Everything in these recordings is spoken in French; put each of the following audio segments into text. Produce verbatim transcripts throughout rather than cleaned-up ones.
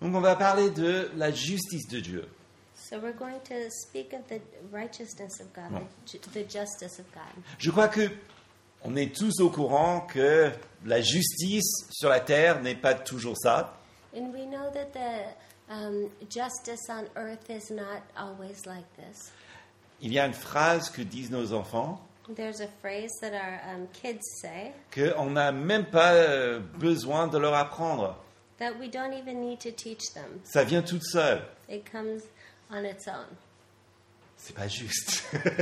Donc on va parler de la justice de Dieu. So we're going to speak of the righteousness of God, Bon. the, ju- the justice of God. Je crois que on est tous au courant que la justice sur la terre n'est pas toujours ça. And we know that the um, justice on earth is not always like this. Il y a une phrase que disent nos enfants There's a phrase that our um, kids say qu'on n'a même pas euh, besoin de leur apprendre. that we don't even need to teach them. Ça vient toute seule. It comes on its own. C'est pas juste.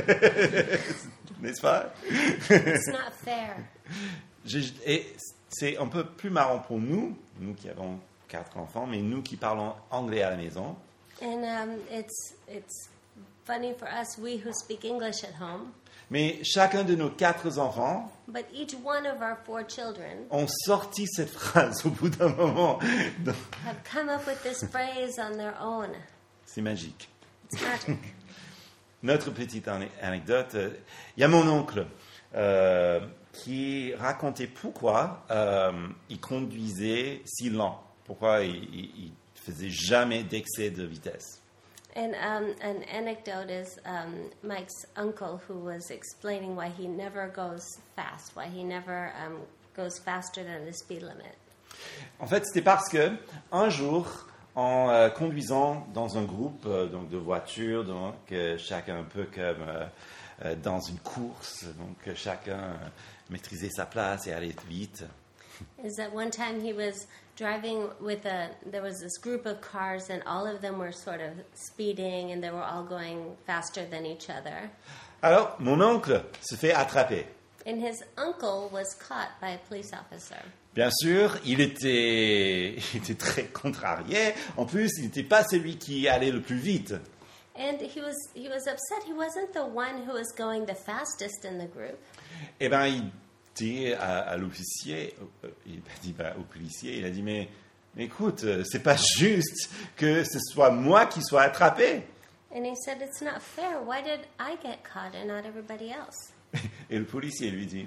N'est-ce pas? It's not fair. Je- et c'est un peu plus marrant pour nous, nous qui avons quatre enfants, mais nous qui parlons anglais à la maison. And um, it's it's funny for us, we who speak English at home, Mais chacun de nos quatre enfants but each one of our four children ont sorti cette phrase au bout d'un moment. Donc, have come up with this phrase on their own. c'est magique. It's magic. Notre petite ane- anecdote, euh, il y a mon oncle euh, qui racontait pourquoi euh, il conduisait si lent, pourquoi il, il, il faisait jamais d'excès de vitesse. And um, an anecdote is um, Mike's uncle who was explaining why he never goes fast, why he never um, goes faster than the speed limit. En fait, c'était parce que un jour, en euh, conduisant dans un groupe euh, donc de voitures, donc euh, chacun un peu comme euh, euh, dans une course, donc euh, chacun euh, maîtrisait sa place et allait vite. Is that one time he was driving with a, there was this group of cars and all of them were sort of speeding and they were all going faster than each other. Alors, mon oncle se fait attraper. And his uncle was caught by a police officer. Bien sûr, il était, il était très contrarié. En plus, il n'était pas celui qui allait le plus vite. And he was he was upset. He wasn't the one who was going the fastest in the group. Eh bien, il dit à, à l'officier, euh, il a dit bah, au policier, il a dit mais, mais écoute, euh, c'est pas juste que ce soit moi qui sois attrapé. And he said, it's not fair. Why did I get caught and not everybody else? Et le policier lui dit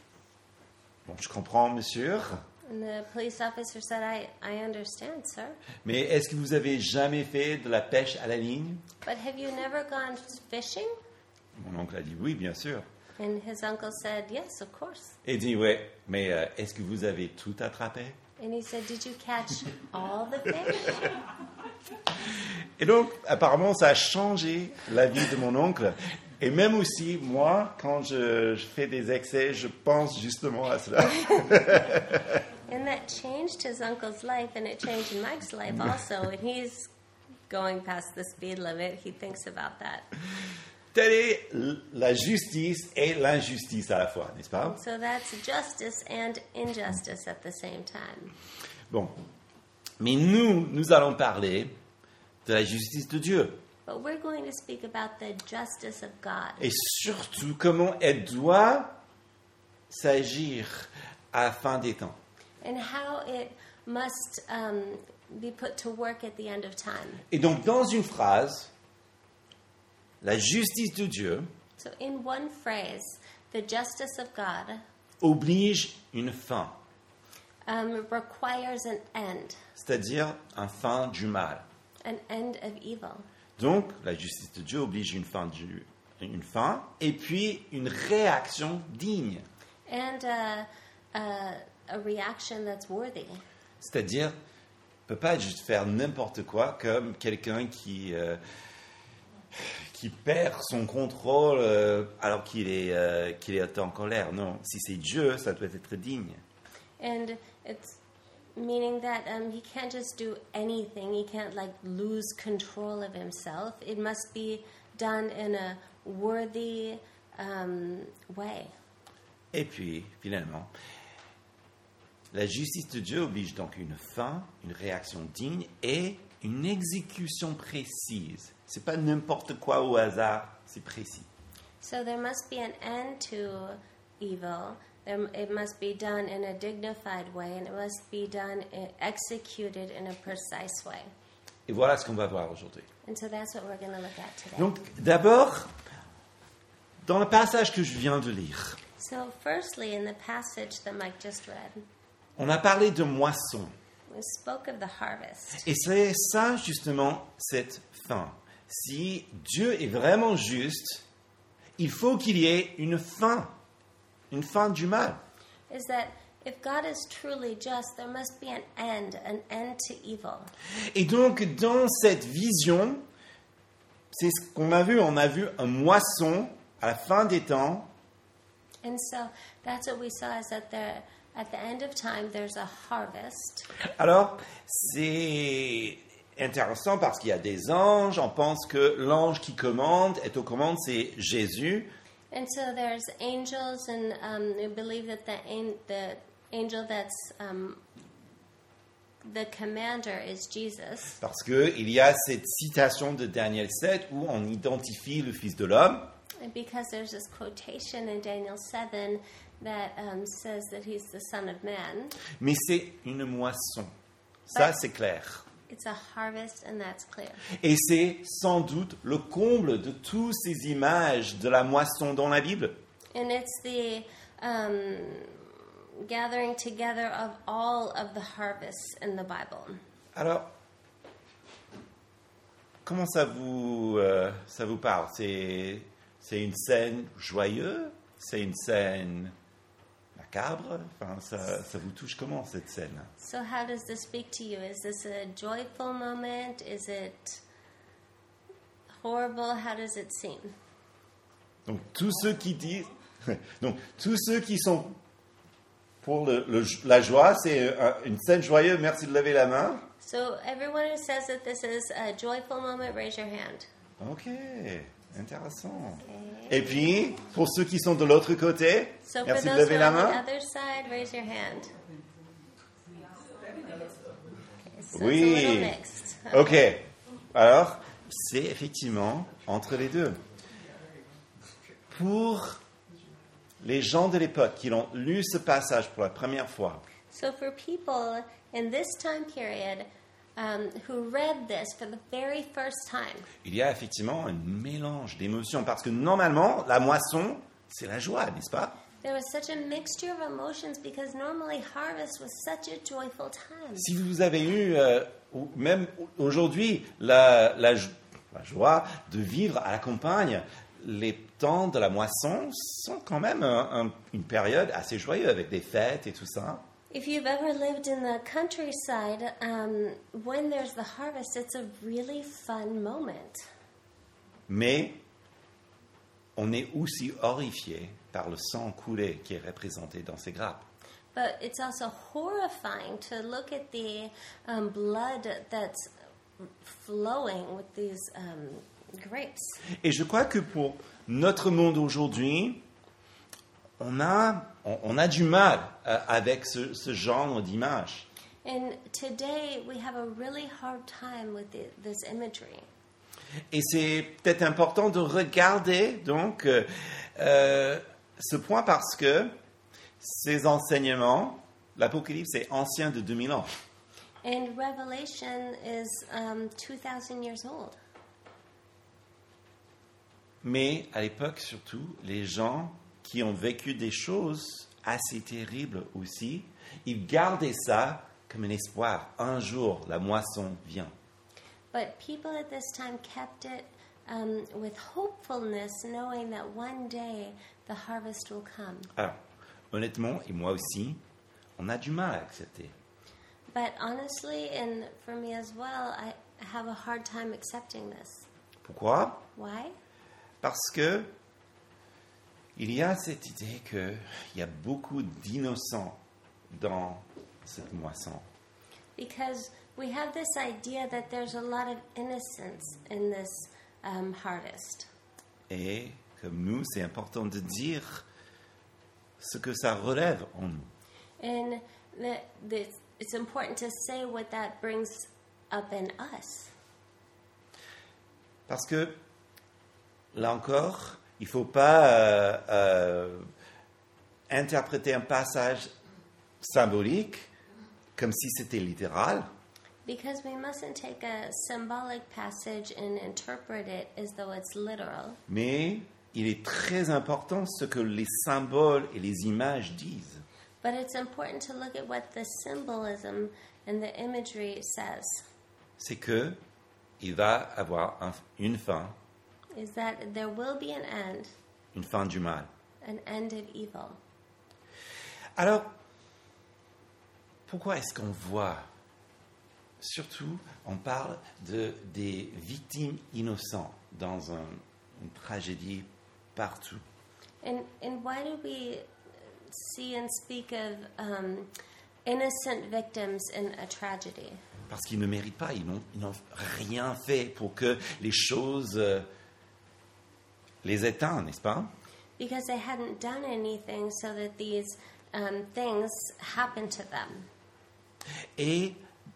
bon, je comprends, monsieur, And the police officer said, I, I understand, sir. mais est-ce que vous avez jamais fait de la pêche à la ligne? But have you never gone fishing? Mon oncle a dit oui, bien sûr. And his uncle said, yes, of course. Et il dit ouais, mais euh, est-ce que vous avez tout attrapé? And he said, did you catch all the fish? Et donc, apparemment, ça a changé la vie de mon oncle. Et même aussi, moi, quand je, je fais des excès, je pense justement à cela. And that changed his uncle's life, and it changed Mike's life also. When he's going past the speed limit, he thinks about that. Telle est la justice et l'injustice à la fois, n'est-ce pas? So that's justice and injustice at the same time. Bon. Mais nous, nous allons parler de la justice de Dieu. But we're going to speak about the justice of God. Et surtout, comment elle doit s'agir à la fin des temps. And how it must um, be put to work at the end of time. Et donc, dans une phrase, la justice de Dieu So in one phrase, the justice of God oblige une fin, um, requires an end, c'est-à-dire un fin du mal. an end of evil. Donc, la justice de Dieu oblige une fin, du, une fin et puis une réaction digne. And uh, uh, a reaction that's worthy. C'est-à-dire, on ne peut pas juste faire n'importe quoi comme quelqu'un qui, euh, qui perd son contrôle euh, alors qu'il est, euh, qu'il est en colère. Non, si c'est Dieu, ça doit être digne. And it's meaning that um, he can't just do anything. He can't like lose control of himself. It must be done in a worthy um, way. Et puis, finalement, la justice de Dieu oblige donc une fin, une réaction digne et une exécution précise. C'est pas n'importe quoi au hasard, c'est précis. So there must be an end to evil. There, it must be done in a dignified way, and it must be done, uh, executed in a precise way. Et voilà ce qu'on va voir aujourd'hui. And so that's what we're going to look at today. Donc, d'abord, dans le passage que je viens de lire, So firstly, in the passage that Mike just read, on a parlé de moisson. We spoke of the harvest. Et c'est ça justement cette fin. Si Dieu est vraiment juste, il faut qu'il y ait une fin, une fin du mal. Is that if God is truly just, there must be an end, an end to evil. Et donc dans cette vision, c'est ce qu'on a vu, on a vu un moisson à la fin des temps. And so that's what we saw, is that there, at the end of time, there's a harvest. Alors, c'est intéressant parce qu'il y a des anges, on pense que l'ange qui commande, est aux commandes, c'est Jésus. And so there's angels, and um, we believe that the, an- the angel that's um, the commander is Jesus. Parce qu'il y a cette citation de Daniel sept où on identifie le Fils de l'homme. And because there's this quotation in Daniel seven that um, says that he's the Son of Man, Mais c'est une moisson. Ça, Ouais. c'est clair. it's a harvest, and that's clear. Et c'est sans doute le comble de toutes ces images de la moisson dans la Bible. And it's the um, gathering together of all of the harvests in the Bible. Alors, comment ça vous, euh, ça vous parle? C'est, c'est une scène joyeuse? C'est une scène macabre? Enfin, ça, ça vous touche comment, cette scène? So how does this speak to you? Is this a joyful moment? Is it horrible? How does it seem? Donc, tous ceux qui disent... Donc, tous ceux qui sont pour le, le- la joie, c'est euh, une scène joyeuse, merci de lever la main. So everyone who says that this is a joyful moment, raise your hand. Ok, intéressant. Et puis, pour ceux qui sont de l'autre côté, So for merci de those who lever are la on the main. other side, raise your hand. Okay, so Oui. it's a little mixed. Ok, alors, c'est effectivement entre les deux. Pour les gens de l'époque qui ont lu ce passage pour la première fois, So for people in this time period um, who read this for the very first time, il y a effectivement un mélange d'émotions parce que normalement, la moisson, c'est la joie, n'est-ce pas? there was such a mixture of emotions because normally harvest was such a joyful time. Si vous avez eu, euh, ou même aujourd'hui, la, la, jo- la joie de vivre à la campagne, les temps de la moisson sont quand même un- un- une période assez joyeuse avec des fêtes et tout ça. If you've ever lived in the countryside, um, when there's the harvest, it's a really fun moment. Mais on est aussi horrifié par le sang coulé qui est représenté dans ces grappes. But it's also horrifying to look at the um, blood that's flowing with these um, grapes. Et je crois que pour notre monde aujourd'hui, on a, on, on a du mal euh, avec ce, ce genre d'image. And today we have a really hard time with the, this imagery. Et c'est peut-être important de regarder donc euh, euh, ce point parce que ces enseignements, l'Apocalypse est ancien de deux mille ans. And Revelation is um, two thousand years old. Mais à l'époque surtout, les gens qui ont vécu des choses assez terribles aussi, ils gardaient ça comme un espoir. Un jour, la moisson vient. But people at this time kept it um, with hopefulness, knowing that one day the harvest will come. Alors, honnêtement, et moi aussi, on a du mal à accepter. But honestly, and for me as well, I have a hard time accepting this. Pourquoi? Why? Parce que il y a cette idée qu'il y a beaucoup d'innocents dans cette moisson. Because we have this idea that there's a lot of innocence in this um, harvest. Et comme nous, c'est important de dire ce que ça relève en nous. And the, the, it's important to say what that brings up in us. Parce que, là encore, il ne faut pas euh, euh, interpréter un passage symbolique comme si c'était littéral. Because we mustn't take a symbolic passage and interpret it as though it's literal. Mais il est très important ce que les symboles et les images disent. But it's important to look at what the symbolism And the imagery says, c'est que il va avoir un- une fin, is that there will be an end, une fin du mal. an end of evil. Alors, pourquoi est-ce qu'on voit, surtout, on parle de, des victimes innocentes dans un- une tragédie partout? And and why do we see and speak of um, innocent victims in a tragedy? Parce qu'ils ne méritent pas, ils n'ont, ils n'ont rien fait pour que les choses euh, les éteignent, n'est-ce pas? Because they hadn't done anything so that these um, things happened to them. Et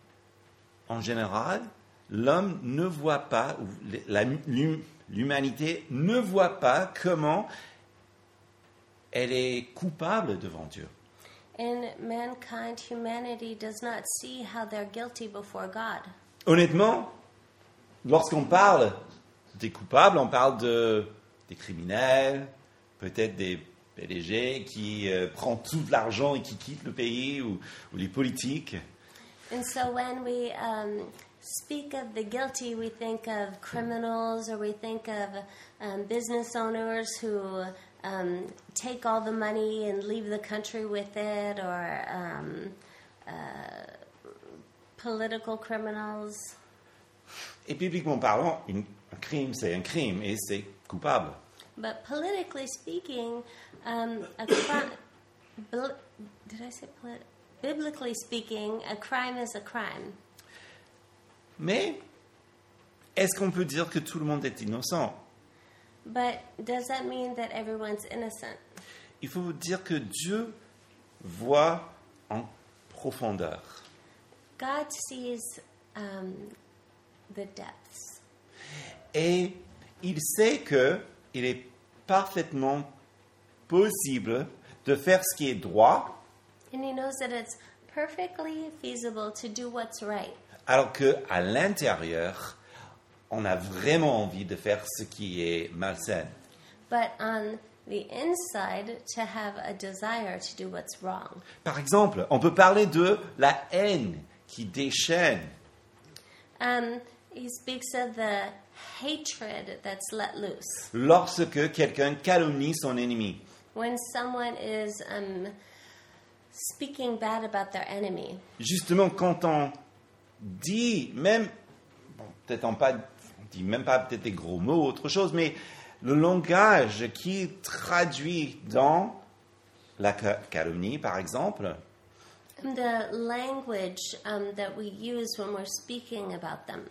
en général, l'homme ne voit pas, ou la- l'hum- l'humanité ne voit pas comment elle est coupable devant Dieu. And mankind, humanity does not see how they're guilty before God. Honnêtement, lorsqu'on parle des coupables, on parle de, des criminels, peut-être des P D G qui euh, prennent tout l'argent et qui quittent le pays, ou, ou les politiques. And so when we um, speak of the guilty, we think of criminals, or we think of um, business owners who um, take all the money and leave the country with it, or um, uh, political criminals. Et bibliquement parlant, une- un crime, c'est un crime et c'est coupable. But politically speaking, um, a crime, did I say polit- biblically speaking, a crime is a crime. Mais est-ce qu'on peut dire que tout le monde est innocent? But does that mean that everyone's innocent? Il faut dire que Dieu voit en profondeur. God sees um, the depths. Et il sait qu'il est parfaitement possible de faire ce qui est droit, And he knows that it's perfectly feasible to do what's right. alors qu'à l'intérieur, on a vraiment envie de faire ce qui est malsain. But on the inside, to have a desire to do what's wrong. Par exemple, on peut parler de la haine qui déchaîne. Um, he speaks of the hatred that's let loose. Lorsque quelqu'un calomnie son ennemi. When someone is um, speaking bad about their enemy. Justement, quand on dit, même, bon, peut-être on pas, on dit même pas peut-être des gros mots, autre chose, mais le langage qui traduit dans la ca- calomnie, par exemple, And the language um, that we use when we're speaking about them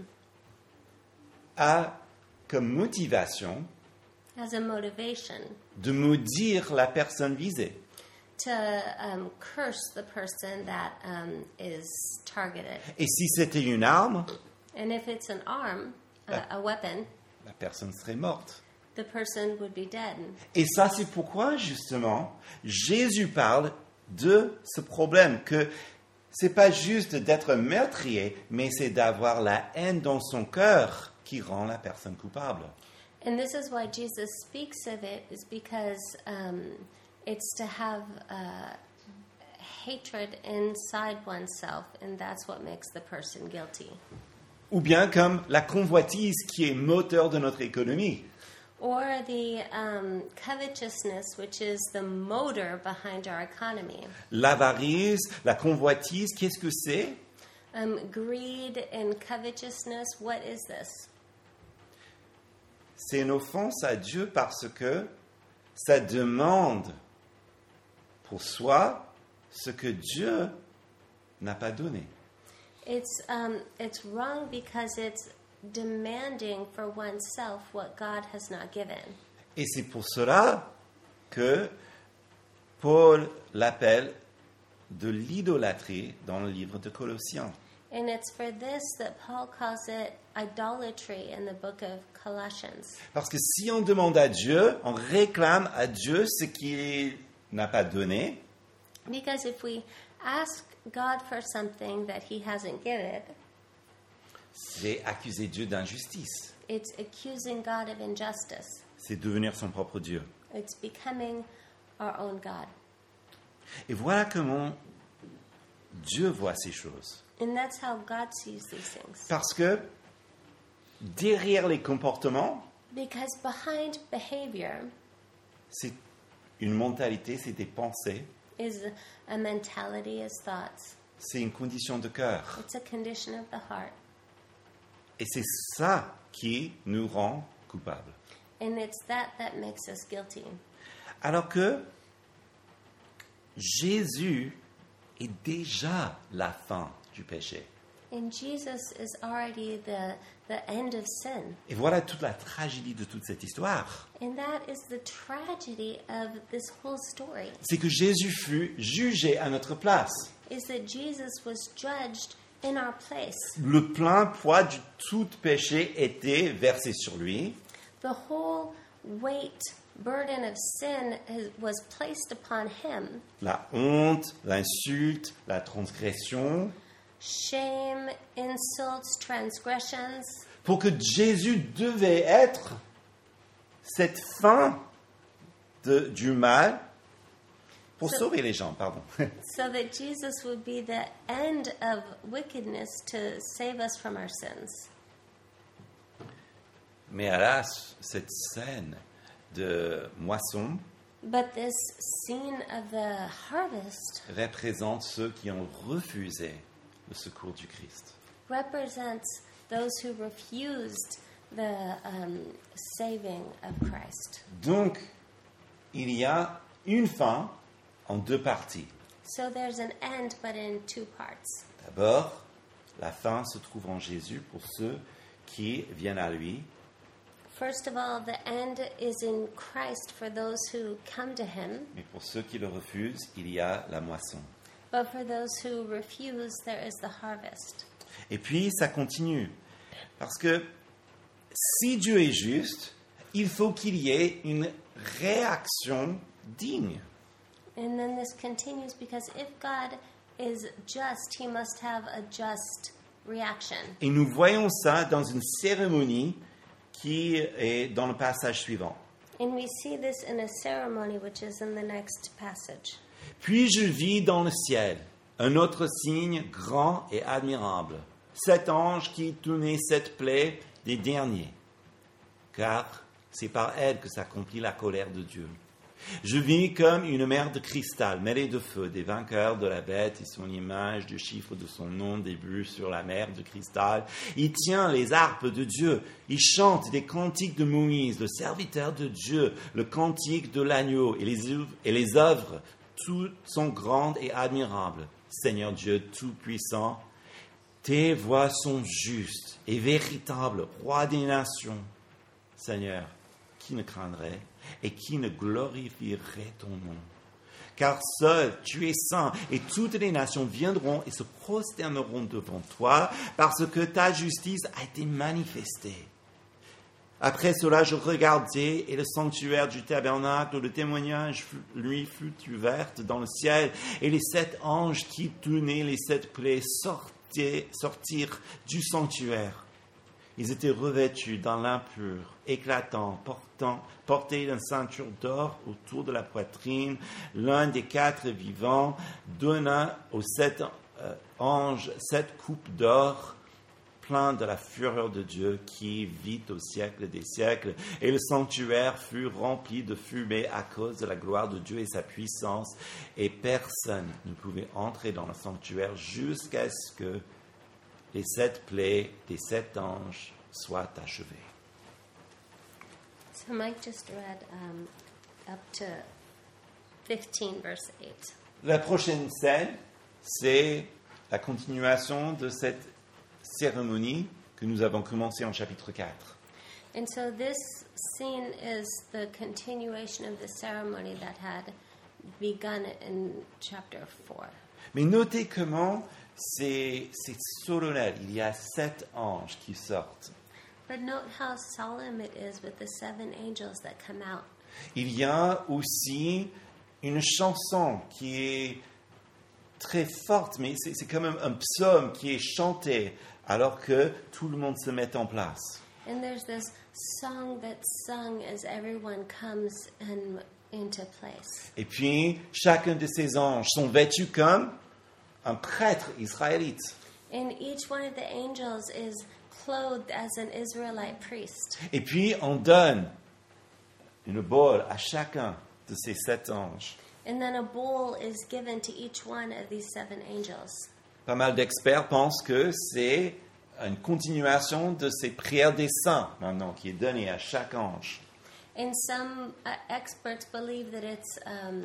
a comme motivation has a motivation de maudire la personne visée. to um, curse the person that um, is targeted. Et si c'était une arme, And if it's an arm, a, a weapon, la personne serait morte. the person would be dead. Et ça, c'est pourquoi, justement, Jésus parle de ce problème, que c'est pas juste d'être meurtrier, mais c'est d'avoir la haine dans son cœur qui rend la personne coupable. And this is why Jesus speaks of it, is because um, it's to have uh, hatred inside oneself, and that's what makes the person guilty. Ou bien comme la convoitise qui est moteur de notre économie. Or the um, covetousness, which is the motor behind our economy. L'avarice, la convoitise, qu'est-ce que c'est? Um, greed and covetousness, what is this? C'est une offense à Dieu parce que ça demande pour soi ce que Dieu n'a pas donné. It's um, it's wrong because it's demanding for oneself what God has not given. Et c'est pour cela que Paul l'appelle de l'idolâtrie dans le livre de Colossiens. And it's for this that Paul calls it idolatry in the book of Colossians. Parce que si on demande à Dieu, on réclame à Dieu ce qu'il n'a pas donné, Because if we ask God for something that he hasn't given, c'est accuser Dieu d'injustice. it's accusing God of injustice. C'est devenir son propre Dieu. It's becoming our own God. Et voilà comment Dieu voit ces choses. And that's how God sees these things. Parce que derrière les comportements, Because behind behavior c'est une mentalité, c'est des pensées, is a mentality, is thoughts. c'est une condition de cœur. It's a condition of the heart. Et c'est ça qui nous rend coupables. And it's that that makes us guilty. Alors que Jésus est déjà la fin du péché. And Jesus is already the, the end of sin. Et voilà toute la tragédie de toute cette histoire. And that is the tragedy of this whole story, C'est que Jésus fut jugé à notre place. is that Jesus was judged in our place. Le plein poids de tout péché était versé sur lui. The whole weight, burden of sin has, was placed upon him. La honte, l'insulte, la transgression. Shame, insults, transgressions. Pour que Jésus devait être cette fin de, du mal pour So- sauver les gens, pardon. So that Jesus would be the end of wickedness to save us from our sins. Mais hélas, cette scène de moisson But this scene of the harvest représente ceux qui ont refusé le secours du Christ. represents those who refused the um, saving of Christ. Donc, il y a une fin en deux parties. So there's an end, but in two parts. D'abord, la fin se trouve en Jésus pour ceux qui viennent à lui. First of all, the end is in Christ for those who come to him, Mais pour ceux qui le refusent, il y a la moisson. but for those who refuse, there is the harvest. Et puis, ça continue. Parce que si Dieu est juste, il faut qu'il y ait une réaction digne. And then this continues because if God is just, he must have a just reaction. Et nous voyons ça dans une cérémonie qui est dans le passage suivant. And we see this in a ceremony which is in the next passage. Puis je vis dans le ciel un autre signe grand et admirable, sept anges qui tenaient sept plaies des derniers, car c'est par elles que s'accomplit la colère de Dieu. Je vis comme une mer de cristal mêlée de feu, des vainqueurs de la bête et son image, du chiffre de son nom début sur la mer de cristal. Il tient les harpes de Dieu, il chante des cantiques de Moïse, le serviteur de Dieu, le cantique de l'agneau et les œuvres, et les œuvres toutes sont grandes et admirables. Seigneur Dieu Tout-Puissant, tes voies sont justes et véritables, roi des nations. Seigneur, qui ne craindrait et qui ne glorifierait ton nom? Car seul tu es saint, et toutes les nations viendront et se prosterneront devant toi, parce que ta justice a été manifestée. Après cela, je regardais, et le sanctuaire du tabernacle, le témoignage, fut- lui, fut ouvert dans le ciel, et les sept anges qui tenaient les sept plaies sortaient- sortirent du sanctuaire. Ils étaient revêtus d'un lin pur, éclatant, portant, portés d'une ceinture d'or autour de la poitrine. L'un des quatre vivants donna aux sept euh, anges sept coupes d'or, plein de la fureur de Dieu qui vit au siècle des siècles. Et le sanctuaire fut rempli de fumée à cause de la gloire de Dieu et sa puissance. Et personne ne pouvait entrer dans le sanctuaire jusqu'à ce que les sept plaies des sept anges soient achevées. So Mike just read um, up to fifteen, verse eight. La prochaine scène, c'est la continuation de cette cérémonie que nous avons commencée en chapitre quatre. And so this scene is the continuation of the ceremony that had begun in chapter four. Mais notez comment c'est, c'est solennel. Il y a sept anges qui sortent. But note how solemn it is with the seven angels that come out. Il y a aussi une chanson qui est très forte, mais c'est, c'est quand même un psaume qui est chanté alors que tout le monde se met en place. And there's this song that's sung as everyone comes in, into place. Et puis, chacun de ces anges sont vêtus comme un prêtre israélite. And each one of the angels is clothed as an Israelite priest. Et puis, on donne une boule à chacun de ces sept anges. And then a bowl is given to each one of these seven angels. Pas mal d'experts pensent que c'est une continuation de ces prières des saints, maintenant, qui est donnée à chaque ange. And some uh, experts believe that it's um,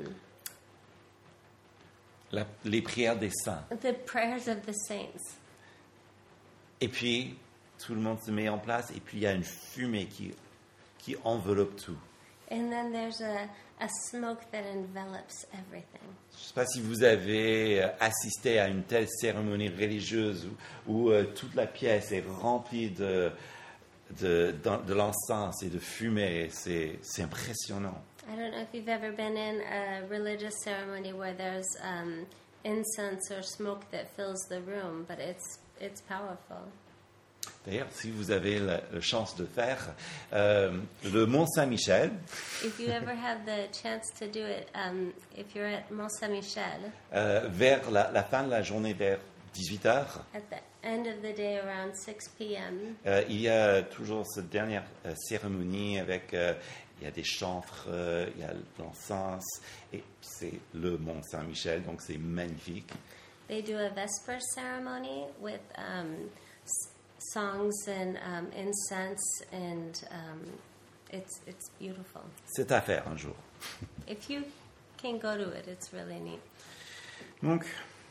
La- les prières des saints. the prayers of the saints. Et puis, tout le monde se met en place, et puis il y a une fumée qui, qui enveloppe tout. And then there's a, a smoke that envelops everything. Je ne sais pas si vous avez euh, assisté à une telle cérémonie religieuse où, où, euh, toute la pièce est remplie de, de, de, de l'encens et de fumée. C'est, c'est impressionnant. I don't know if you've ever been in a religious ceremony where there's um, incense or smoke that fills the room, but it's it's powerful. D'ailleurs, si vous avez la, la chance de faire, euh, le Mont Saint-Michel, If you ever have the chance to do it, um, if you're at Mont Saint-Michel, euh, vers la, la fin de la journée, vers dix-huit heures, at the end of the day around six p.m., euh, il y a toujours cette dernière euh, cérémonie avec, euh, il y a des chantres, euh, il y a l'encens, et c'est le Mont Saint-Michel, donc c'est magnifique. they do a Vesper ceremony with um, s- songs and um, incense, and um, it's it's beautiful. C'est à faire un jour. If you can go to it, it's really neat. Donc,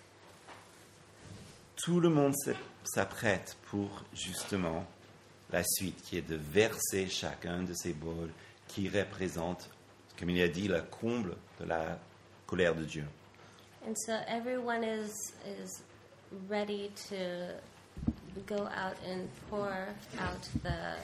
tout le monde s'est- s'apprête pour justement la suite, qui est de verser chacun de ces bols qui représentent, comme il a dit, le comble de la colère de Dieu. And so everyone is is ready to go out and pour out the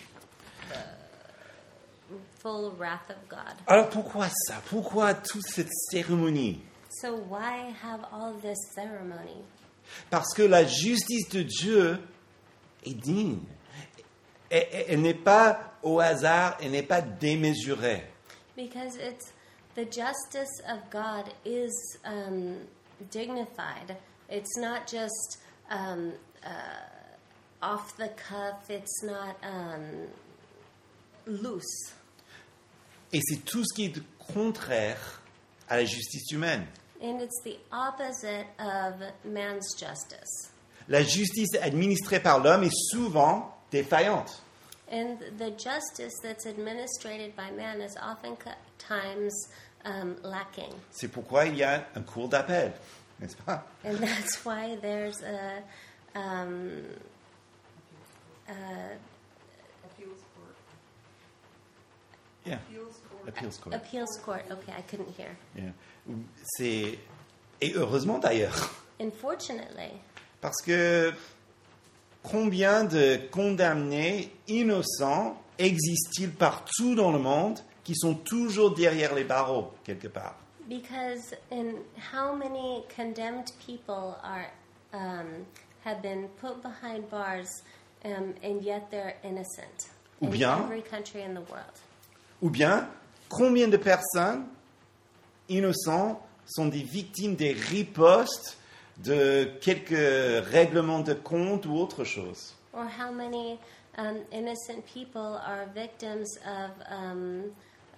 the full wrath of God. Alors pourquoi ça? Pourquoi toute cette cérémonie? So why have all this ceremony? Parce que la justice de Dieu est digne. Elle, elle- elle n'est pas au hasard, elle n'est pas démesurée. Because it's the justice of God is um, dignified. It's not just um, uh, off the cuff. It's not um, loose. Et c'est tout ce qui est contraire à la justice humaine. And it's the opposite of man's justice. La justice administrée par l'homme est souvent défaillante. And the justice that's administrated by man is oftentimes um, lacking. C'est pourquoi il y a un cours d'appel, n'est-ce pas? And that's why there's a, um, a Appeals court. Yeah. Appeals court. Appeals court. appeals court. Okay, I couldn't hear. Yeah. C'est... Et heureusement d'ailleurs, Unfortunately, parce que combien de condamnés innocents existent-ils partout dans le monde qui sont toujours derrière les barreaux, quelque part? because in how many condemned people are um, have been put behind bars, um, and yet they're innocent Ou in bien- every country in the world. Ou bien, combien de personnes innocentes sont des victimes des ripostes de quelques règlements de compte ou autre chose? Or how many um, innocent people are victims of, um, uh,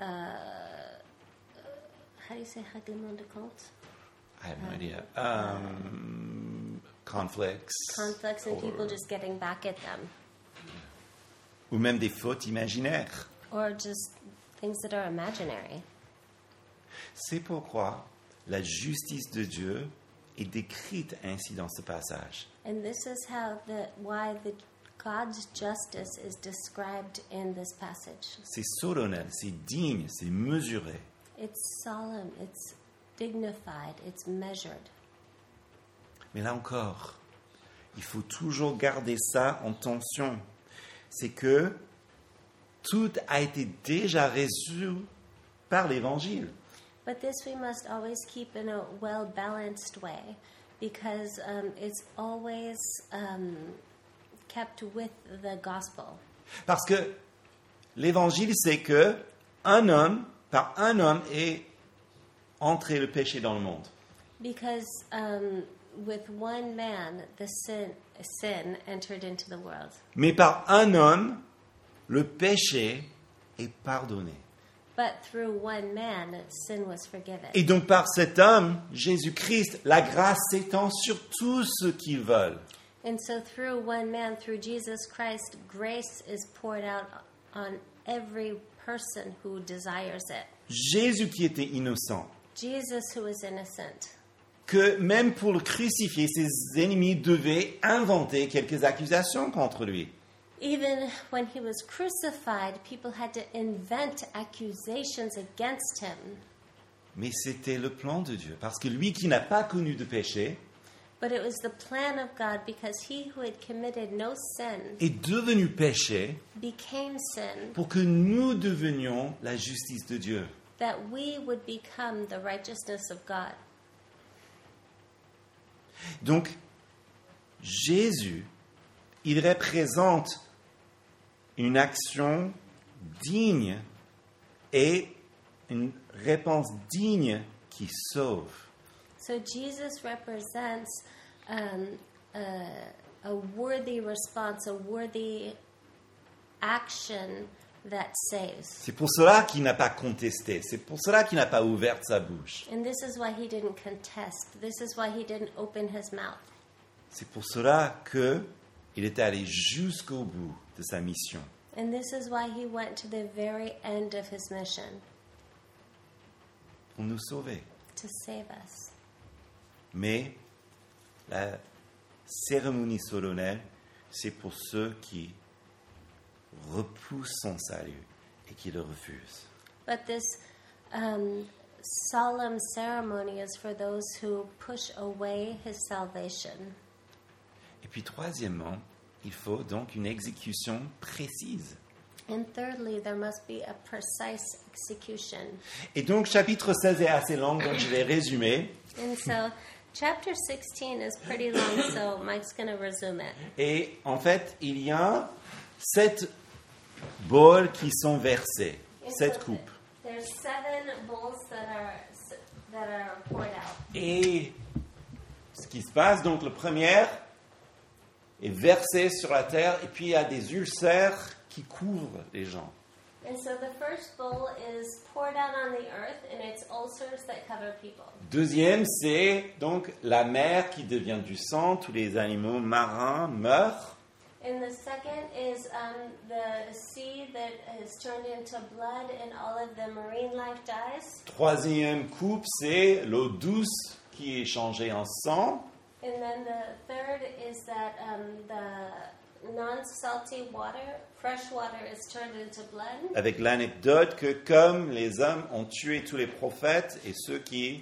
how do you say règlement de compte? I have no idea. Um, conflicts. Conflicts and or- people just getting back at them. Ou même des fautes imaginaires. Or just things that are imaginary. C'est pourquoi la justice de Dieu est décrite ainsi dans ce passage. And this is how the why the God's justice is described in this passage. C'est solennel, c'est digne, c'est mesuré. It's solemn, it's dignified, it's measured. Mais là encore, il faut toujours garder ça en tension. C'est que tout a été déjà résolu par l'Évangile. But this we must always keep in a well-balanced way, because um, it's always um, kept with the gospel. Parce que l'Évangile, c'est que un homme, par un homme, est entré le péché dans le monde. Because um, with one man, the sin, sin entered into the world. Mais par un homme, le péché est pardonné. But through one man, sin was forgiven. Et donc par cet homme, Jésus-Christ, la grâce s'étend sur tous ceux qui veulent. And so through one man, through Jesus Christ, grace is poured out on every person who desires it. Jésus qui était innocent, Jesus who is innocent. que même pour le crucifier, ses ennemis devaient inventer quelques accusations contre lui. Even when he was crucified, people had to invent accusations against him. Mais c'était le plan de Dieu, parce que lui qui n'a pas connu de péché But it was the plan of God because he who had committed no sin est devenu péché became sin, pour que nous devenions la justice de Dieu. that we would become the righteousness of God. Donc, Jésus, il représente une action digne et une réponse digne qui sauve. So Jesus represents um, a, a worthy response, a worthy action that saves. C'est pour cela qu'il n'a pas contesté, c'est pour cela qu'il n'a pas ouvert sa bouche. And this is why he didn't contest. This is why he didn't open his mouth. C'est pour cela qu'il est allé jusqu'au bout de sa mission. And this is why he went to the very end of his mission, Pour nous sauver. to save us. Mais la cérémonie solennelle, c'est pour ceux qui repoussent son salut et qui le refusent. But this um, solemn ceremony is for those who push away his salvation. Et puis troisièmement, il faut donc une exécution précise. And thirdly, there must be a precise execution. Et donc chapitre seize est assez long, donc je vais résumer. And so chapter sixteen is pretty long, so Mike's going to resume it. Et en fait, il y a sept bols qui sont versés, And sept so coupes. There's seven bowls that are that are poured out. Et ce qui se passe, donc le premier est versé sur la terre et puis il y a des ulcères qui couvrent les gens. And so the first bowl is poured out on the earth, and it's ulcers that cover people. Deuxième, c'est donc la mer qui devient du sang, tous les animaux marins meurent. And the second is um, the sea that is turned into blood, and all of the marine life dies. Troisième coupe, c'est l'eau douce qui est changée en sang. And then the third is that um, the non-salty water, fresh water, is turned into blood. Avec l'anecdote que comme les hommes ont tué tous les prophètes et ceux qui,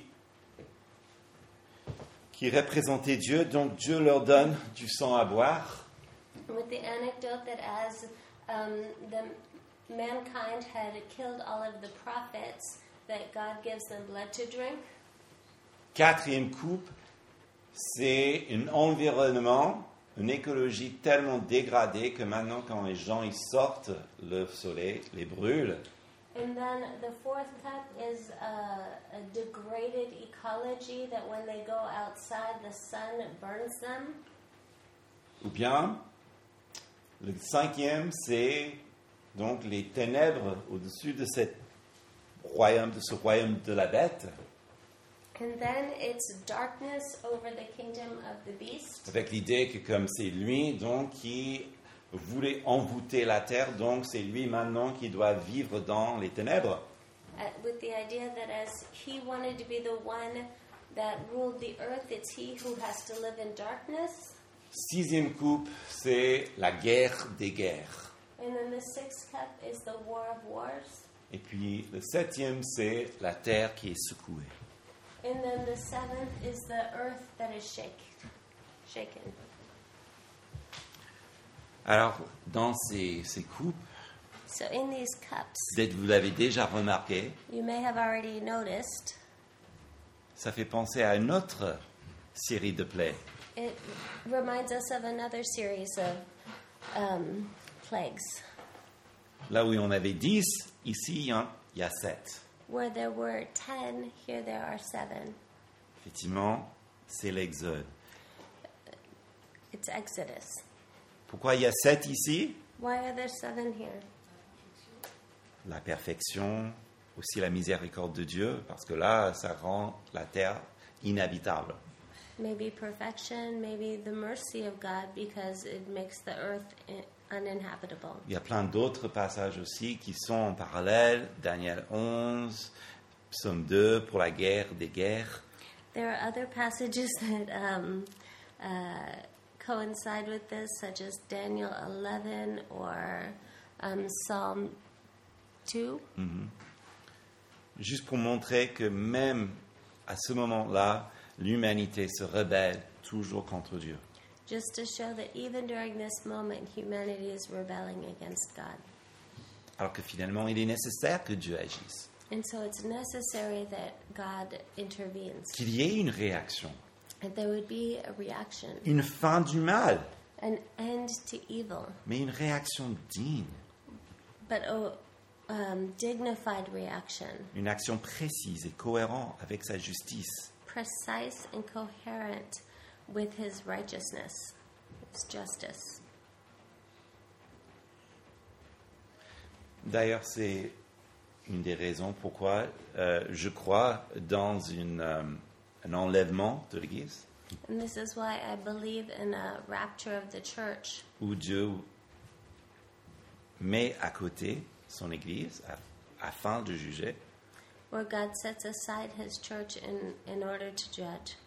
qui représentaient Dieu, donc Dieu leur donne du sang à boire. With the anecdote that as um, the mankind had killed all of the prophets, that God gives them blood to drink. Quatrième coupe, c'est un environnement, une écologie tellement dégradée que maintenant quand les gens ils sortent, le soleil les brûle. And then the fourth cup is a, a degraded ecology that when they go outside, the sun burns them. Ou bien, le cinquième, c'est donc les ténèbres au-dessus de, cette royaume, de ce royaume de la bête, And then it's darkness over the kingdom of the beast. avec l'idée que comme c'est lui donc qui voulait envoûter la terre, donc c'est lui maintenant qui doit vivre dans les ténèbres. Uh, with the idea that as he wanted to be the one that ruled the earth, it's he who has to live in darkness. Sixième coupe, c'est la guerre des guerres. And then the sixth cup is the war of wars. Et puis le septième, c'est la terre qui est secouée. And then the seventh is the earth that is shake, shaken. Alors, dans ces, ces coupes, So in these cups, peut-être vous l'avez déjà remarqué, you may have already noticed, ça fait penser à une autre série de plaies. it reminds us of another series of um, plagues, Là où on avait dix, ici il y en- il y a sept. where there were ten, here there are seven. Effectivement, c'est l'Exode. It's Exodus. Pourquoi il y a sept ici? Why are there seven here? La perfection, aussi la miséricorde de Dieu, parce que là, ça rend la terre inhabitable. Maybe perfection, maybe the mercy of God, because it makes the earth i- uninhabitable. Il y a plein d'autres passages aussi qui sont en parallèle. Daniel onze, Psaume deux, pour la guerre des guerres. There are other passages that um, uh, coincide with this, such as Daniel eleven or um, Psalm two. Juste pour montrer que même à ce moment-là, l'humanité se rebelle toujours contre Dieu. Just to show that even during this moment, humanity is rebelling against God. Alors que finalement, il est nécessaire que Dieu agisse. And so it's necessary that God intervenes, Qu'il y ait une réaction, and there would be a reaction, une fin du mal, an end to evil, mais une réaction digne, but a um, dignified reaction, une action précise et cohérente avec sa justice. precise and coherent with his righteousness, his justice. D'ailleurs, c'est une des raisons pourquoi euh, je crois dans une, euh, un enlèvement de l'Église, And this is why I believe in a rapture of the church, où Dieu met à côté son Église af- afin de juger. where God sets aside his church in, in order to judge.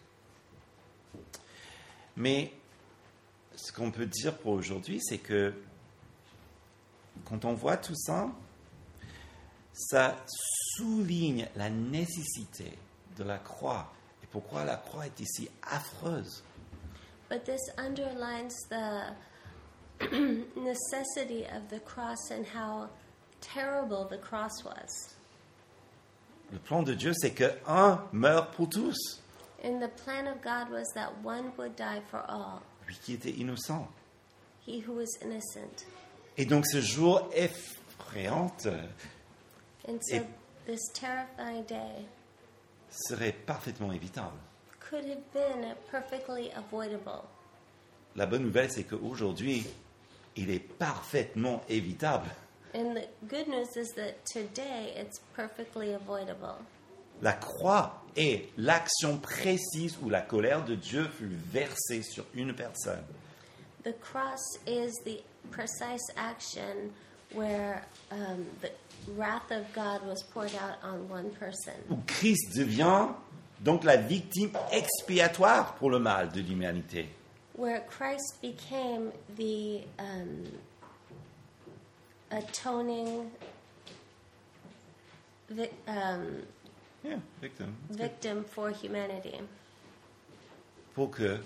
Mais ce qu'on peut dire pour aujourd'hui, c'est que quand on voit tout ça, ça souligne la nécessité de la croix et pourquoi la croix est ici affreuse. But this underlines the necessity of the cross and how terrible the cross was. Le plan de Dieu, c'est que un meurt pour tous, And the plan of God was that one would die for all, lui qui était innocent. he who was innocent. Et donc ce jour effrayant And so Et- this terrifying day serait parfaitement évitable. could have been perfectly avoidable. La bonne nouvelle, c'est qu'aujourd'hui, il est parfaitement évitable. And the good news is that today it's perfectly avoidable. La croix est l'action précise où la colère de Dieu fut versée sur une personne. The cross is the precise action where um, the wrath of God was poured out on one person. Où Christ devient donc la victime expiatoire pour le mal de l'humanité. Where Christ became the um, atoning vi- um, Yeah, victim. victim for humanity. Pour que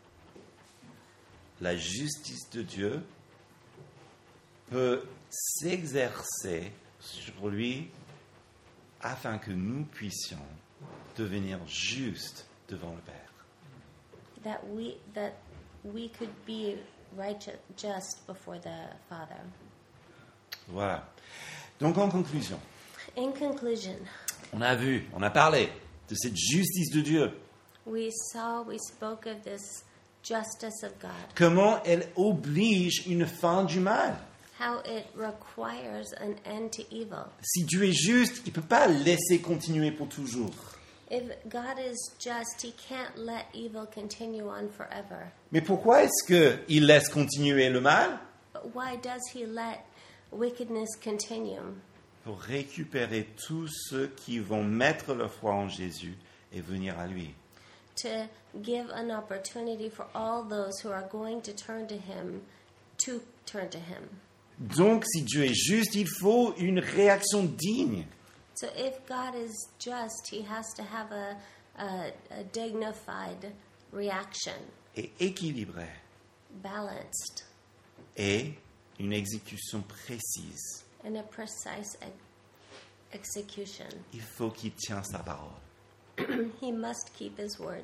la justice de Dieu peut s'exercer sur lui afin que nous puissions devenir justes devant le Père. That we that we could be righteous, just before the Father. Voilà. Donc en conclusion, In conclusion, on a vu, on a parlé de cette justice de Dieu, we saw, we spoke of this justice of God, comment elle oblige une fin du mal. how it requires an end to evil. Si Dieu est juste, il ne peut pas laisser continuer pour toujours. If God is just, he can't let evil continue on forever. Mais pourquoi est-ce qu'il laisse continuer le mal? But why does he let wickedness continue? Pour récupérer tous ceux qui vont mettre leur foi en Jésus et venir à lui. To give an opportunity for all those who are going to turn to him to turn to him. Donc, si Dieu est juste, il faut une réaction digne. So if God is just, he has to have a, a, a dignified reaction, Et équilibrée. balanced, Et une exécution précise. and a precise ex- execution. Il faut qu'il tienne sa parole. He must keep his word.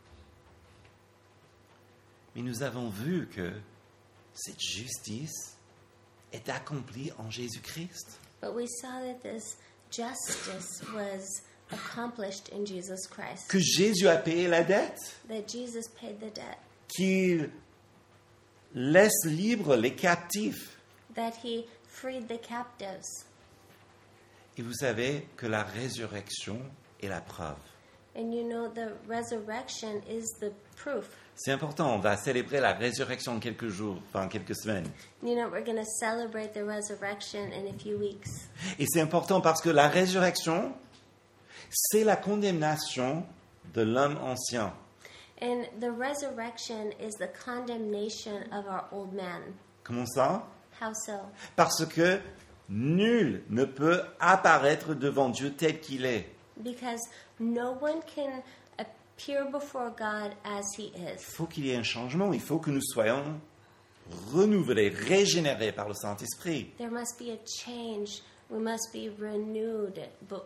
Mais nous avons vu que cette justice est accomplie en Jésus-Christ. But we saw that this justice was accomplished in Jesus Christ, Que Jésus a payé la dette. that Jesus paid the debt, Qu'il laisse libres les captifs. that he freed the captives. Et vous savez que la résurrection est la preuve. And you know, the resurrection is the proof. C'est important, on va célébrer la résurrection en quelques jours, enfin quelques semaines. You know, we're going to celebrate the resurrection in a few weeks. Et c'est important parce que la résurrection, c'est la condamnation de l'homme ancien. And the resurrection is the condemnation of our old man. Comment ça? How so? Parce que nul ne peut apparaître devant Dieu tel qu'il est. Because no one can appear before God as he Il is. faut qu'il y ait un changement, il faut que nous soyons renouvelés, régénérés par le Saint-Esprit. There must be a change. We must be renewed bo-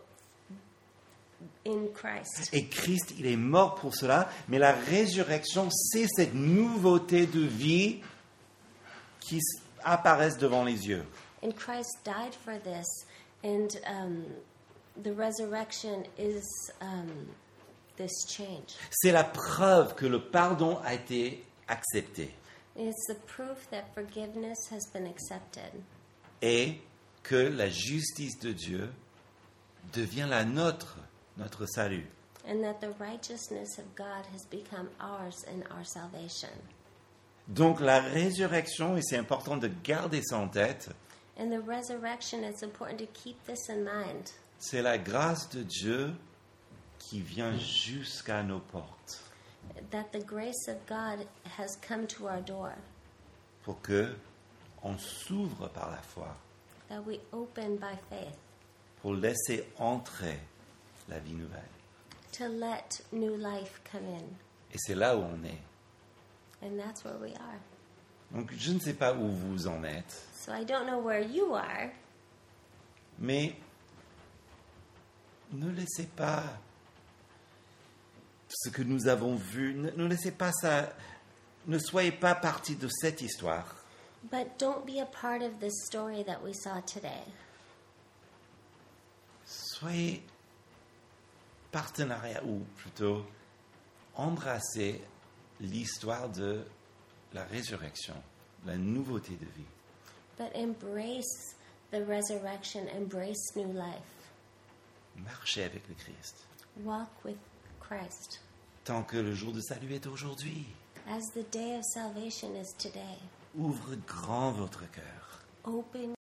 in Christ. Et Christ, il est mort pour cela, mais la résurrection, c'est cette nouveauté de vie qui apparaît devant les yeux. And Christ died for this. And um, the resurrection is um, this change. C'est la preuve que le pardon a été accepté And it's the proof that forgiveness has been accepted. et que la justice de Dieu devient la nôtre, notre salut. And that the righteousness of God has become ours in our salvation. Donc la résurrection, et c'est important de garder ça en tête, And the resurrection, it's important to keep this in mind. c'est la grâce de Dieu qui vient jusqu'à nos portes That the grace of God has come to our door. pour que on s'ouvre par la foi, That we open by faith. pour laisser entrer la vie nouvelle. To let new life come in. Et c'est là où on est. And that's where we are. Donc je ne sais pas où vous en êtes, So I don't know where you are, mais ne laissez pas ce que nous avons vu, ne, ne laissez pas ça, ne soyez pas partie de cette histoire. but don't be a part of this story that we saw today. Soyez partenariat, ou plutôt embrassez l'histoire de la résurrection, la nouveauté de vie. But embrace the resurrection, embrace new life. Marchez avec le Christ, Walk with Christ. tant que le jour de salut est aujourd'hui. As the day of salvation is today. Ouvre grand votre cœur. Open